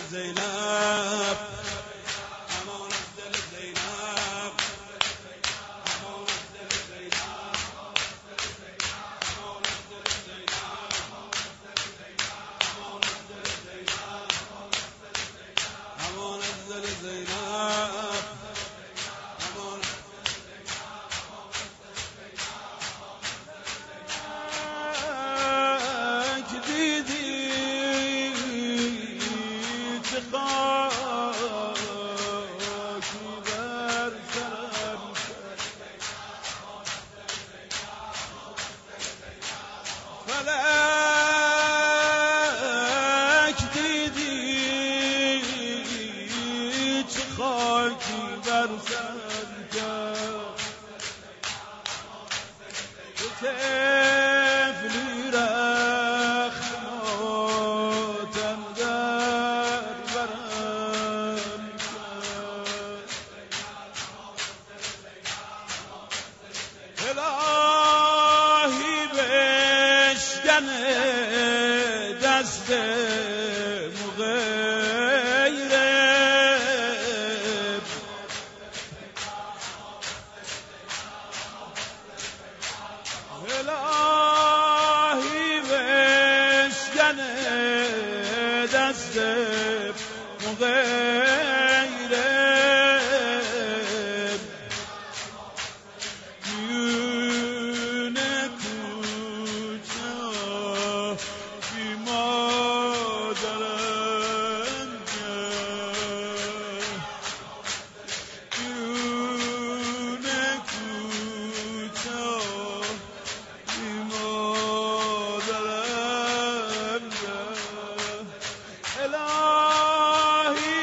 زینب، امان از دل زینب، امان از دل زینب، امان از دل زینب، امان از دل زینب، امان از دل زینب. فلک دیدی چه خاکی بر سر کرد، تو طفلی رخت ماتم در برم کرد. الهی بشکن دست مغیرب، الهی بشکن دست مغیرب، میون کوچه بی مادرم کرد، میون کوچه بی مادرم کرد. الهی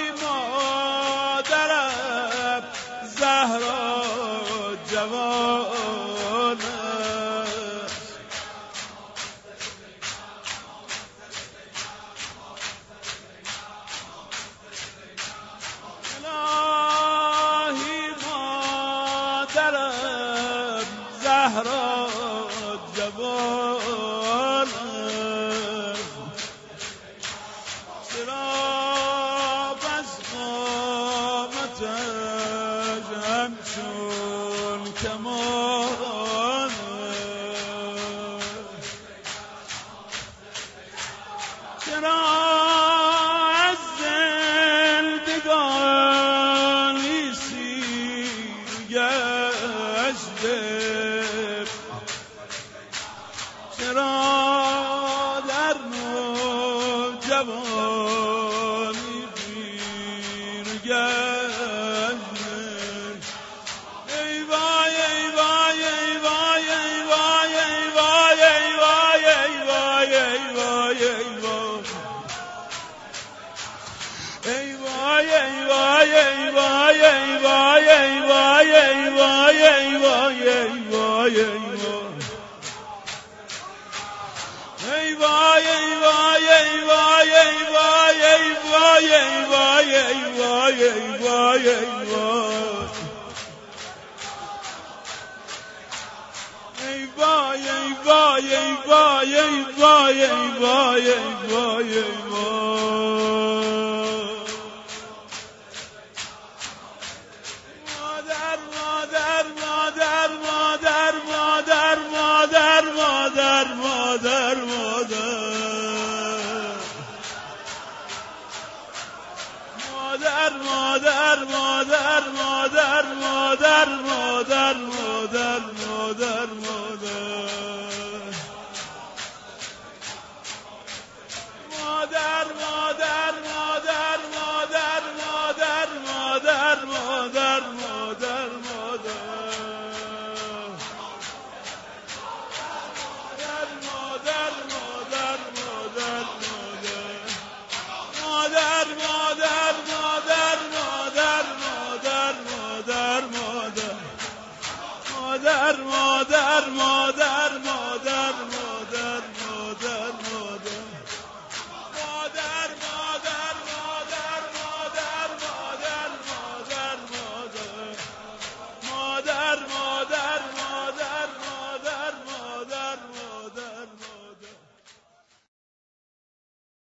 مادرم زهرا جوان است، الهی مادرم زهرا جوان است. چرا بس قامتش همچون کمان است، چرا از زندگانی سیر گشته، چرا در نوجوانی پیر گشته. ای وای ای وای ای وای ای وای ای وای ای وای ای وای ای وای ای وای ای وای ای وای ای وای ای وای ای وای ای وای ای وای ای وای ای وای مادر مادر مادر مادر مادر مادر مادر مادر مادر مادر مادر مادر مادر مادر مادر